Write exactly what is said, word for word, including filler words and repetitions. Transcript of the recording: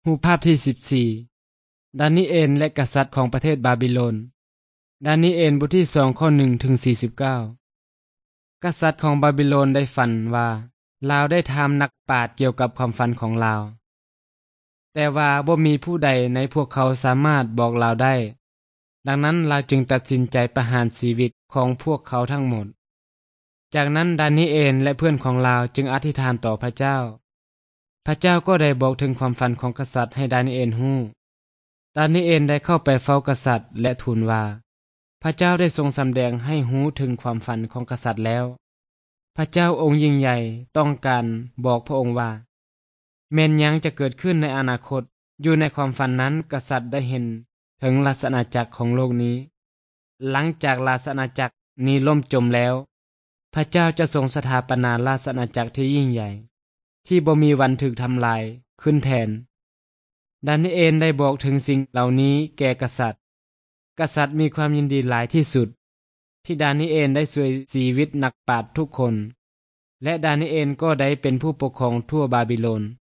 รูปภาพที่สิบสี่ดานิเอลและกษัตริย์ของประเทศบาบิโลนดานิเอลบทที่สองข้อหนึ่งถึงสี่สิบเก้ากษัตริย์ของบาบิโลนได้ฝันว่าลาวได้ถามนักปราชญ์เกี่ยวกับความฝันของลาวแต่ว่าบ่มีผู้ใดในพวกเขาสามารถบอกลาวได้ดังนั้นลาวจึงตัดสินใจประหารชีวิตของพวกเขาทั้งหมดจากนั้นดานิเอลและเพื่อนของลาวจึงอธิษฐานต่อพระเจ้าพระเจ้าก็ได้บอกถึงความฝันของกษัตริย์ให้ดานิเอลรู้ดานิเอลได้เข้าไปเฝ้ากษัตริย์และทูลว่าพระเจ้าได้ทรงสำแดงให้รู้ถึงความฝันของกษัตริย์แล้วพระเจ้าองค์ยิ่งใหญ่ต้องการบอกพระองค์ว่าแม้นหยังจะเกิดขึ้นในอนาคตอยู่ในความฝันนั้นกษัตริย์ได้เห็นถึงราชอาณาจักรของโลกนี้หลังจากราชอาณาจักรนี้ล่มจมแล้วพระเจ้าจะทรงสถาปนาราชอาณาจักรที่ยิ่งใหญ่ที่บ่มีวันถูกทำลายขึ้นแทนดานิเอลได้บอกถึงสิ่งเหล่านี้แก่กษัตริย์กษัตริย์มีความยินดีหลายที่สุดที่ดานิเอลได้ช่วยชีวิตนักปราชญ์ทุกคนและดานิเอลก็ได้เป็นผู้ปกครองทั่วบาบิโลน